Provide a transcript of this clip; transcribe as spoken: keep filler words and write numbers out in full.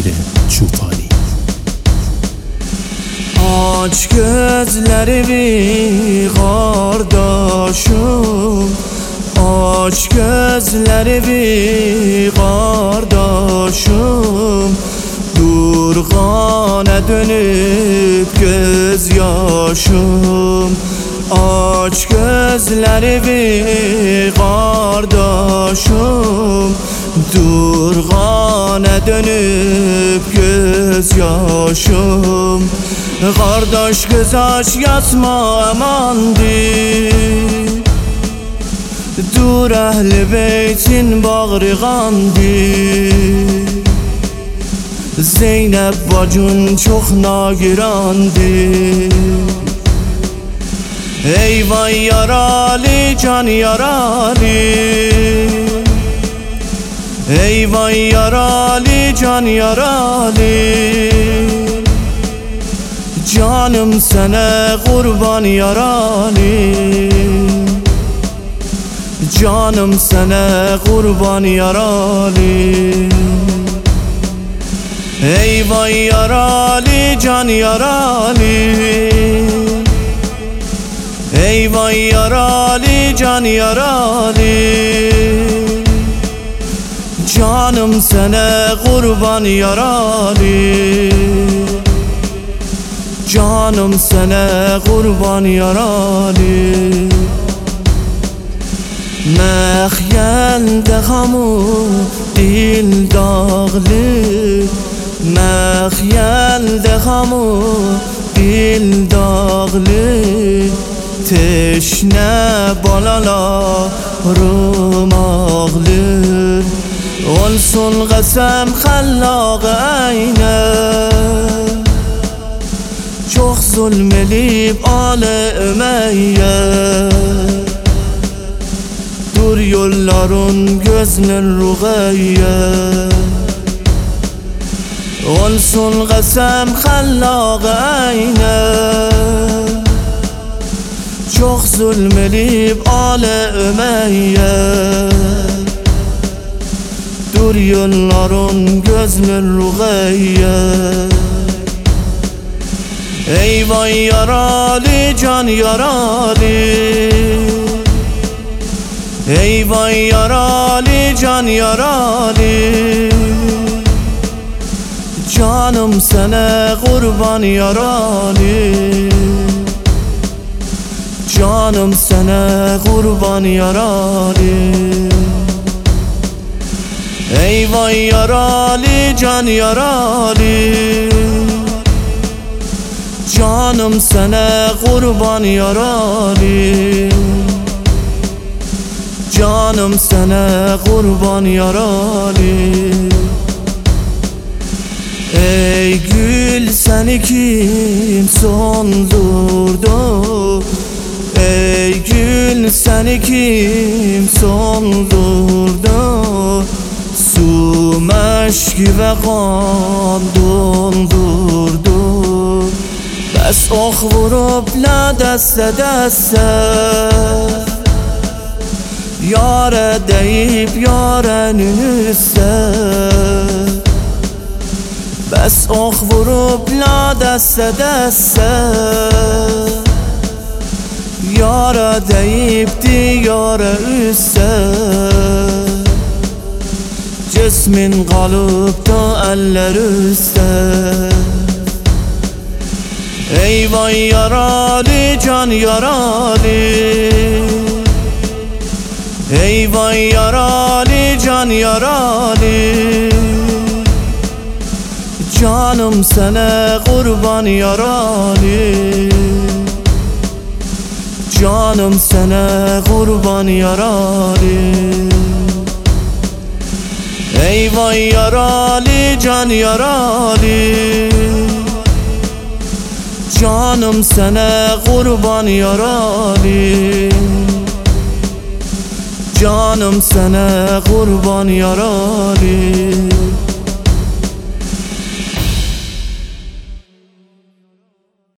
Emir Çufani. Aç gözlerimi kardeşim, aç gözlerimi kardeşim, durğana dönüp göz yaşım. Aç gözlerimi kardeşim, durğana dönüp göz yaşım. Kardeş göz aç yatma amandır, dur ehl-i beytin bağrıgandır. Zeynep bacın çok nagirandır. Eyvay yaralı can yaralı, eyvay yaralı can yaralı. Canım sana kurban yaralı, canım sana kurban yaralı. Eyvay yaralı can yaralı, eyvay yaralı can yaralı. Canım sana kurban yaralı, canım sana kurban yaralı. Mehyelde hamu dil dağlı, mehyelde hamu dil dağlı. Teşne balalarım ağlı, olsun qasam xallaq ayna. Çok zulmedip Ali Ümeyye, dur yolların gözünün Rugayye. Olsun qasam xallaq ayna, çok zulmedip Ali Ümeyye, dur yolların gözünün Rugayye. Eyvay yaralı can yaralı, eyvay yaralı can yaralı. Canım sana kurban yaralı, canım sana kurban yaralı. Eyvay yaralı can yaralı, canım sana kurban yaralı, canım sana kurban yaralı. Ey gül seni kim sondurdu, ey gül seni kim sondurdu. Su meşki ve kan dondurdu, bes ok vurup la deste deste. Yâre deyip yârenin üstü, bes ok vurup la deste deste. Yâre deyip diyâre üstü, cismin kalıp da eller üstte. Eyvay yaralı can yaralı, eyvay yaralı can yaralı. Canım sana kurban yaralı, canım sana kurban yaralı. Eyvay yaralı can yaralı, canım sana kurban yaralı, canım sana kurban yaralı.